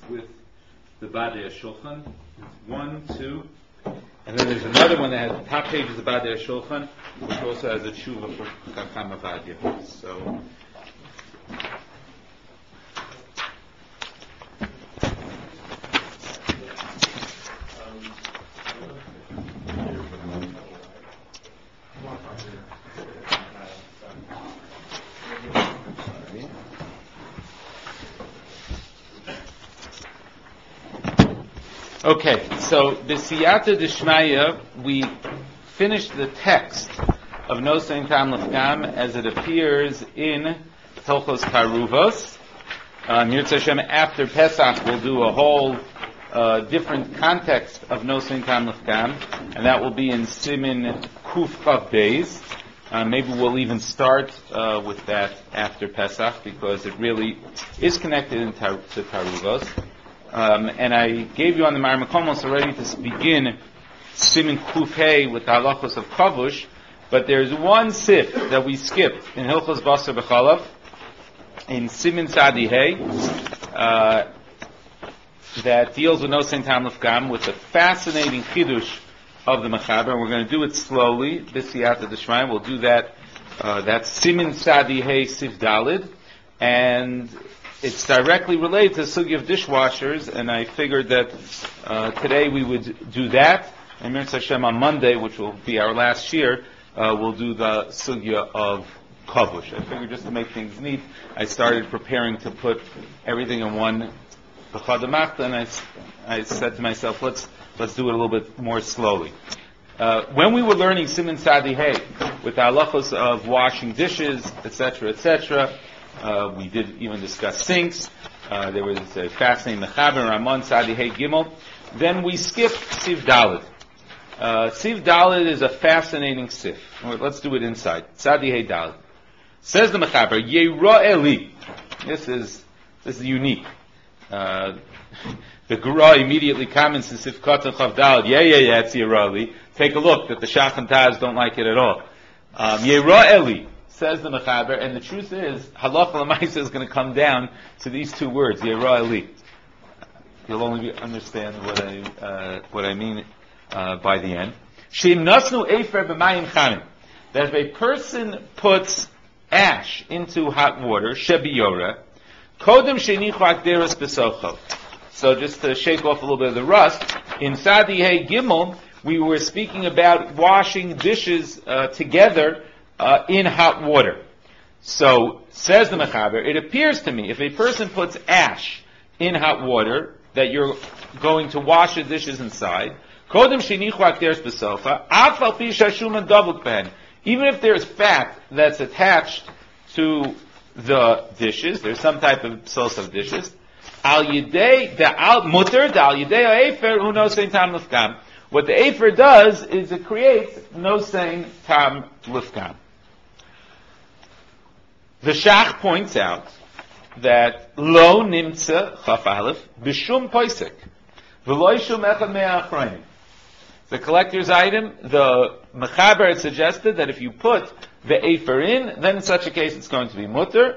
with the Badei Shulchan. One, two, and then there's another one that has the top pages of Badei Shulchan, which also has a tshuva for Chacham Avadia. So. Okay, so the Siyata Dishmaya, we finished the text of Nosein Tam Lefgam as it appears in Hilchos Karuvos. Mirz Hashem, after Pesach, we'll do a whole different context of Nosein Tam Lefgam, and that will be in Simin Kuf Chav Beis. Maybe we'll even start with that after Pesach, because it really is connected to Karuvos. And I gave you on the Marim Komos already to begin Simin Kuf Hey with the halachos of Kavush, but there's one sif that we skipped in Hilchos Basar B'Chalav, in Simin Sadi Hey, that deals with Nosein Tam Lefgam with the fascinating chidush of the Mechaber, and we're going to do it slowly. This Siyata D'Shmaya, we'll do that. That's Simin Sadi Hey Sif Dalid, and it's directly related to the sugya of dishwashers, and I figured that today we would do that. And Mirz Hashem on Monday, which will be our last year, we'll do the sugya of kavush. I figured just to make things neat, I started preparing to put everything in one b'chadamachta, and I said to myself, let's do it a little bit more slowly. When we were learning Simin Sadi Hey with the halachos of washing dishes, etc., we did even discuss sinks. There was a fascinating Mechaber, Ramon, Sadi Hey Gimel. Then we skipped Siv Dalid. Siv Dalid is a fascinating sif. Let's do it inside. Sadi Hey Dalid. Says the Mechaber, Yeira Eli. This is unique. The Gura immediately comments in Sif Katan Chav Dalid. Yeah, it's Yeira Eli. Take a look that the Shach and Taz don't like it at all. Yeira Eli. Says the Mechaber, and the truth is, halacha l'maisa is going to come down to these two words, Yeira Eli. You'll only understand what I mean by the end. Sheim nasnu efer b'mayim chanim. That if a person puts ash into hot water, shebiyora, kodem shenichu akderos besocho. So just to shake off a little bit of the rust, in Sadi Hey Gimel, we were speaking about washing dishes together in hot water. So, says the Mechaber, it appears to me, if a person puts ash in hot water, that you're going to wash the dishes inside, even if there's fat that's attached to the dishes, there's some type of sauce of dishes, what the Efer does is it creates Nosein Tam Lefgam. The Shach points out that Lo Nimtza Chaf Aleph B'Shum Poisek V'Lo Shum Echad Me'Achrayim. The collector's item, the Mechaber had suggested that if you put the Efer in, then in such a case it's going to be mutter.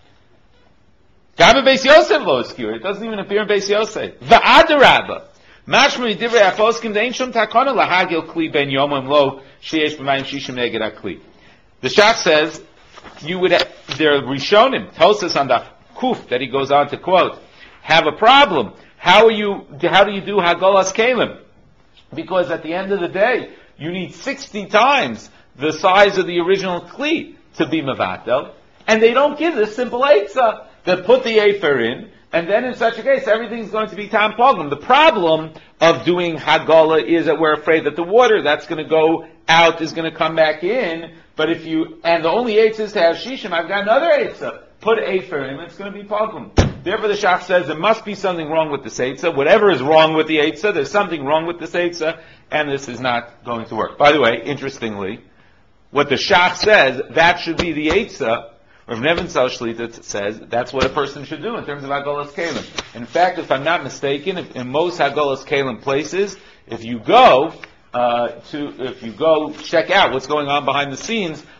Gabe Beis Yosef Lo Eskir. It doesn't even appear in Beis Yosef. V'Adarabba. Mashma Divrei Afoskim Dein Shum Takona Lahagil Kli Ben Yomim Lo Sheyesh B'Mayim Shishim Neged HaKli. The Shach says you would have, there Rishonim tells us on the Kuf that he goes on to quote, have a problem. How do you do Hagolas Kalim? Because at the end of the day, you need 60 times the size of the original Kli to be Mevatel, and they don't give this simple Eitzah that put the Efer in, and then in such a case, everything's going to be Tam Pogum. The problem of doing Hagolah is that we're afraid that the water that's going to go out is going to come back in, but if you, and the only Eitzah is to have Shishim, I've got another Eitzah. Put Efer in, it's going to be Pogum. Therefore the Shach says there must be something wrong with the Eitzah. Whatever is wrong with the Eitzah, there's something wrong with the Eitzah, and this is not going to work. By the way, interestingly, what the Shach says, that should be the Eitzah, Rav Nevin Sal Shlita says that's what a person should do in terms of Hagolas Kalim. In fact, if I'm not mistaken, in most Hagolas Kalim places, if you go check out what's going on behind the scenes,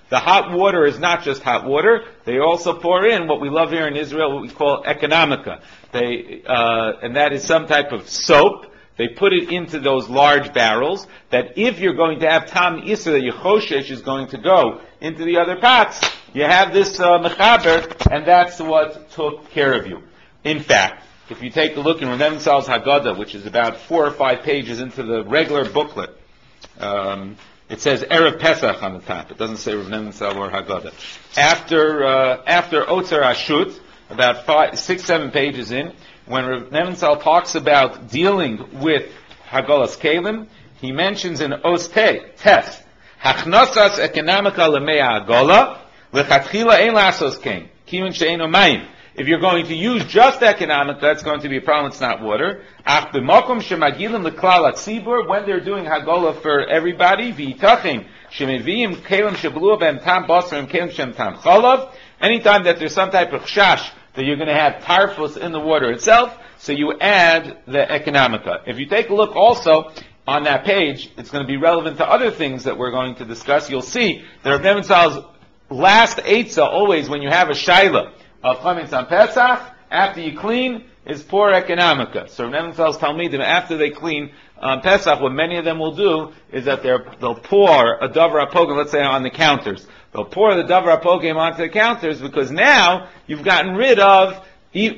the hot water is not just hot water. They also pour in what we love here in Israel, what we call economica. And that is some type of soap. They put it into those large barrels, that if you're going to have tam isser, that your choshesh is going to go into the other pots, you have this mechaber, and that's what took care of you. In fact, if you take a look in Rav Nebenzahl's Haggadah, which is about 4 or 5 pages into the regular booklet, it says Erev Pesach on the top. It doesn't say Rav Nebenzahl or Haggadah. After Otzer Ashut, about 6, 7 pages in, when Rav Nebenzahl talks about dealing with Haggalas Kelim, he mentions in Oste, Tes, Hachnosas economica lemea Haggalah, lechatchila ein lasos kein, kimin she'eino mayim. If you're going to use just economic, that's going to be a problem. It's not water. Ach b'makom shemagilim leklal hatzibur, when they're doing Haggalah for everybody, v'yitachim shemeviim kelim sheblua b'hem tam basar and kelim shem tam chalav. Anytime that there's some type of chash that you're going to have tarfus in the water itself, so you add the economica. If you take a look also on that page, it's going to be relevant to other things that we're going to discuss. You'll see that Rav Nebenzahl's last eitzah, always when you have a shaila of chametz on Pesach, after you clean, is pour economica. So Rav Nebenzahl's talmidim, after they clean on Pesach, what many of them will do is that they'll pour a davar apogim, let's say on the counters. They'll pour the davar apogim onto the counters, because now you've gotten rid of the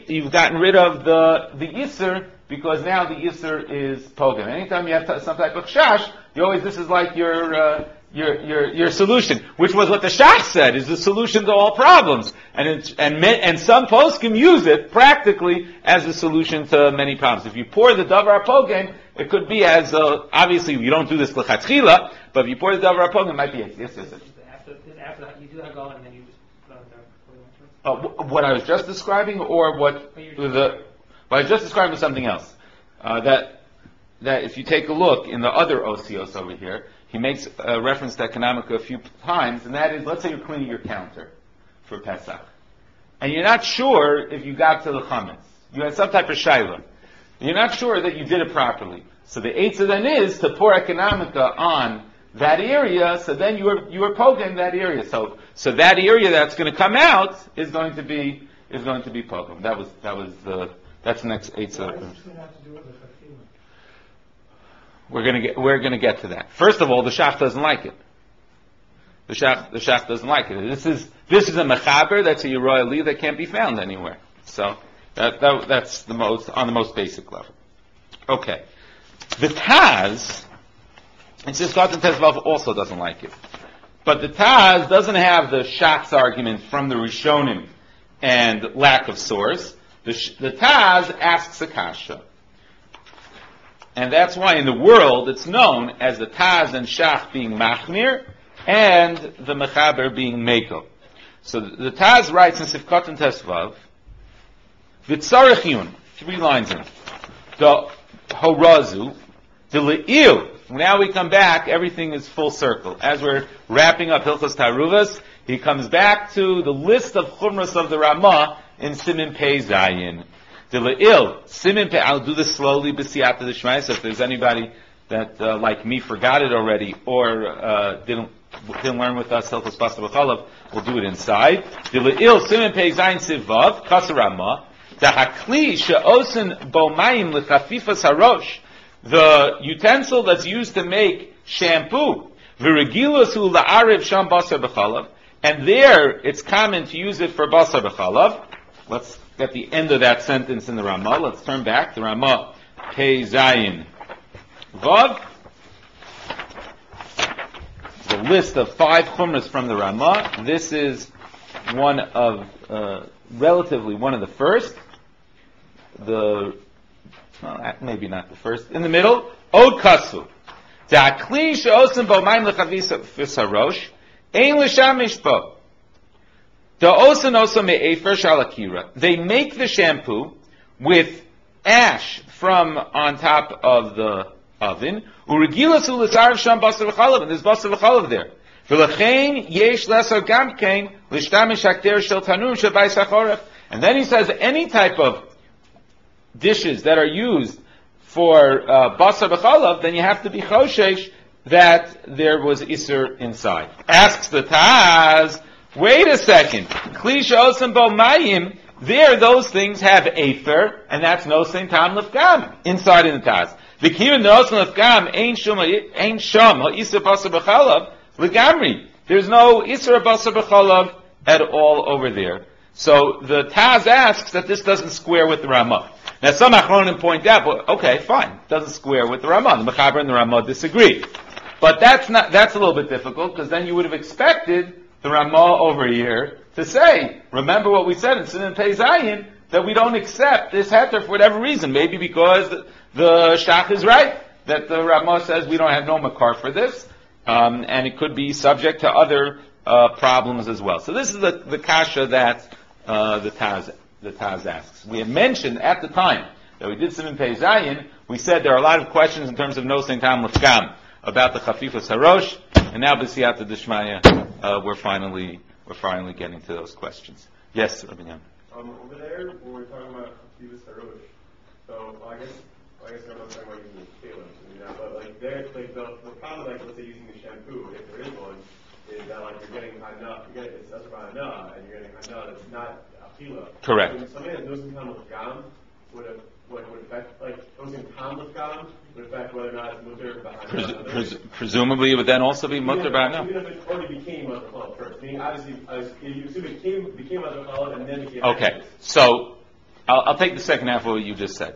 iser, because now the iser is pogim. Anytime you have some type of shash, this is like your solution, which was what the Shach said is the solution to all problems, and some poskim use it practically as a solution to many problems. If you pour the davar apogim, it could be as obviously you don't do this lechatchila, but if you pour the davar apogim, it might be yes. After that, you do that going, and then you just put on the what I was just describing, or what I was just describing was something else. That if you take a look in the other osios over here, he makes a reference to economica a few times, and that is, let's say you're cleaning your counter for Pesach, and you're not sure if you got to the chametz. You had some type of shayla. You're not sure that you did it properly. So the eitzah then is to pour economica on that area, so then you are pogim that area. So that area that's going to come out is going to be pogim. That's the next eitzah. We're going to get to that. First of all, the Shach doesn't like it. The Shach doesn't like it. This is a mechaber, that's a Yeroy Li that can't be found anywhere. So that's on the most basic level. Okay. The Taz, and Sifkat and Tezvav also doesn't like it. But the Taz doesn't have the Shach's argument from the Rishonim and lack of source. The Taz asks a kasha. And that's why in the world it's known as the Taz and Shach being Machmir and the Mechaber being Meiko. So the Taz writes in Sifkat and Tesvav, V'tzarech 3 lines in. The Horazu, the Le'il. Now we come back, everything is full circle. As we're wrapping up Hilchos Taruvas, he comes back to the list of Chumras of the Ramah in Simin Pei Zayin. The Le'il, Simin Pei, I'll do this slowly, B'siyata D'Shmai, so if there's anybody that, like me, forgot it already, or didn't learn with us Hilchos Basar B'chalav, we'll do it inside. The Le'il, Simin Pei Zayin Sivav, Kasar Ramah, the Hakli She'osin Bo Mayim L'Chafifas Harosh, the utensil that's used to make shampoo, v'regilusu la'arev sham basar b'chalav, and there it's common to use it for basar b'chalav. Let's get the end of that sentence in the Ramah. Let's turn back. The Ramah, Pei Zayin Vav. The list of 5 chumras from the Ramah. This is relatively one of the first. Maybe not the first. In the middle, Od Kasu. Ta'akli she'osim bo mayim l'chavis harosh, ein l'shamish bo. Da'osin osim me'efer shalakira. They make the shampoo with ash from on top of the oven. Uregilasu l'sarav sham basar v'chalav, and there's basar v'chalav there. V'lechein yesh lesar gamkein l'shtamish hakter shel tanum shebayis hachoref. And then he says any type of dishes that are used for basar b'chalav, then you have to be choshesh that there was Isser inside. Asks the Taz, wait a second. Klisha osam bo mayim, there those things have Afer, and that's no Saint Tam Lefgam, inside in the Taz. The Kiyun no Osam Lefgam, ain't sham, Isser Basar B'chalav, Legamri. There's no Isser Basar B'chalav at all over there. So the Taz asks that this doesn't square with the Ramah. Now some Achronim point out, well, okay, fine, doesn't square with the Ramah. The Mechaber and the Ramah disagree. But that's a little bit difficult, because then you would have expected the Ramah over here to say, remember what we said in Sinan Pei Zayin, that we don't accept this heter for whatever reason. Maybe because the Shach is right, that the Ramah says we don't have no makar for this, and it could be subject to other problems as well. So this is the kasha that the Taz asks. We had mentioned at the time that we did Siman Pei Zayin, we said there are a lot of questions in terms of no Saint Tam Lefgam about the Chafifas Harosh, and now B'siyata D'Shmaya, we're finally getting to those questions. Yes, Rabbi Yan. Over there, when we're talking about Chafifas Harosh, so I guess I'm not talking about using the tailors, but like there, like the problem, like let's say using the shampoo, if there is one, is that like you're getting hana, it's asra hana, and you're getting hana that's not achila. Correct. So something that doesn't come with gam would affect, like doesn't come with gam would affect whether or not it's mutter b'hana. Presumably, it would then also be mutter b'hana. Even if it already became mutter challah first, meaning obviously, you assume it became mutter challah and then became. Okay, so I'll take the second half of what you just said.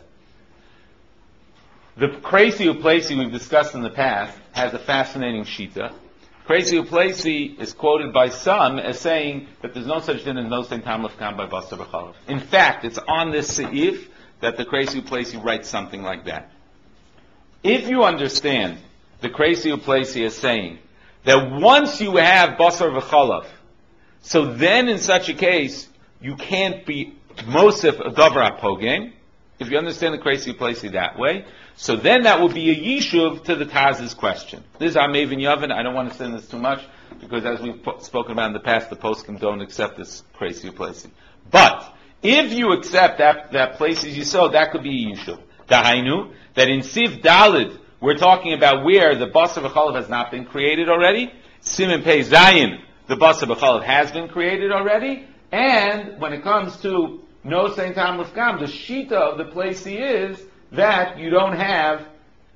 The Crazy Uplesi we've discussed in the past has a fascinating shita. Crazy Uplesi is quoted by some as saying that there's no such thing as no Saint Tam Lefgam by Basar B'chalav. In fact, it's on this seif that the Crazy Uplesi writes something like that. If you understand the Crazy Uplesi as saying that once you have Basar B'chalav, so then in such a case, you can't be Mosif a Davar HaPogem, if you understand the Crazy Uplesi that way, so then that would be a yishuv to the Taz's question. This is Amevin Yavin. I don't want to send this too much, because as we've spoken about in the past, the poskim don't accept this Crazy Uplesi. But if you accept that places you saw, that could be a yishuv. Dahainu, that in Siv Dalid, we're talking about where the Basar B'chalav has not been created already. Siman Pei Zayin, the Basar B'chalav has been created already. And when it comes to no Saint Tam Lefgam, the shita of the Plesi is that you don't have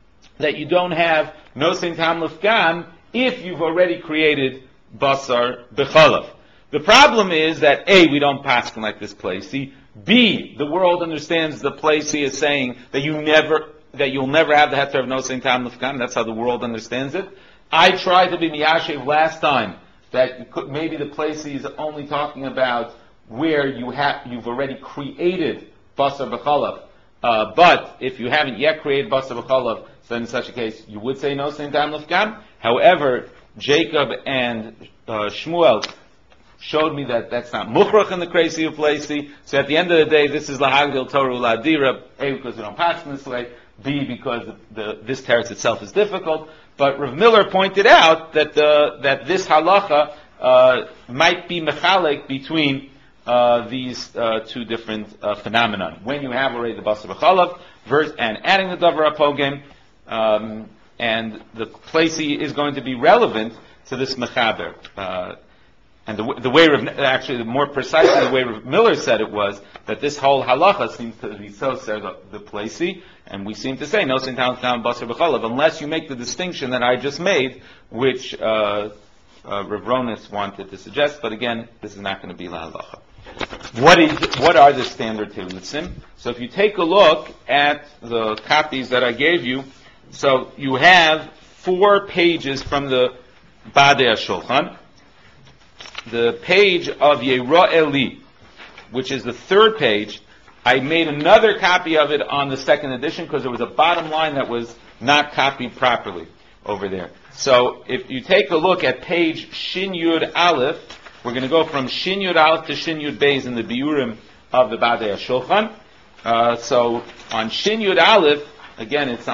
no Saint Tam Lefgam if you've already created Basar B'chalav. The problem is that A, we don't pass like this Plesi. B, the world understands the Plesi as saying that you'll never have the heter of no Saint Tam Lefgam. That's how the world understands it. I tried to be miyashiv last time that maybe the Plesi is only talking about where you've already created Basar B'chalav. But if you haven't yet created Basar B'chalav, so in such a case, you would say no Saint Tam Lefgam. However, Jacob and Shmuel showed me that that's not Mukhrach in the Crazy Uplesi. So at the end of the day, this is Lahagdil Torah Ladira, A, because we don't pass in this way, B, because this teretz itself is difficult. But Rav Miller pointed out that this halacha might be mechalek between these two different phenomena. When you have already the Basar B'chalav and adding the Davar HaPogem, and the Plesi is going to be relevant to this mechaber. And the way actually, more precisely, the way Rav Miller said it was that this whole halacha seems to be so said the Plesi, and we seem to say no Saint Tam Lefgam Basar B'chalav unless you make the distinction that I just made, which Rav Ronis wanted to suggest. But again, this is not going to be la halacha. What are the standard terutzim? So if you take a look at the copies that I gave you, so you have 4 pages from the Badei HaShulchan. The page of Yera Eli, which is the 3rd page, I made another copy of it on the 2nd edition because there was a bottom line that was not copied properly over there. So if you take a look at page Shin Yud Aleph, we're going to go from Shin Yud Aleph to Shin Yud Beis in the Biurim of the Badei HaShulchan. So on Shin Yud Aleph, again, it's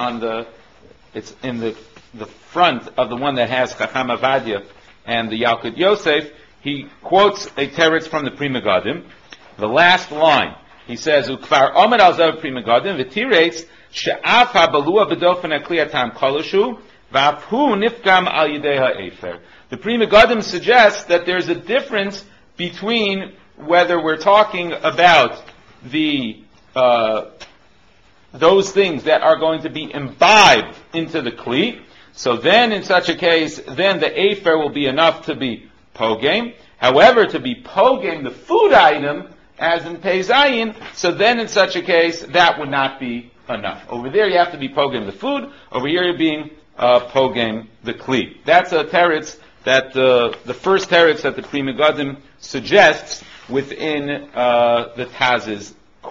in the front of the one that has Chacham Avadia and the Yalkut Yosef. He quotes a teretz from the Pri Megadim. The last line, he says, "Ukvar omer al zav Pri Megadim v'tiretz she'af ha'balua b'dofen hakli atam koloshu V'afhu nifgam al yidei ha'efer. The Pri Megadim suggests that there's a difference between whether we're talking about the those things that are going to be imbibed into the kli. So then, in such a case, then the afer will be enough to be pogem. However, to be pogem, the food item, as in Peizayin, so then in such a case, that would not be enough. Over there you have to be pogem the food, over here you're being pogem the kli. That's a teretz that the first teretz that the Pri Megadim suggests within the Taz's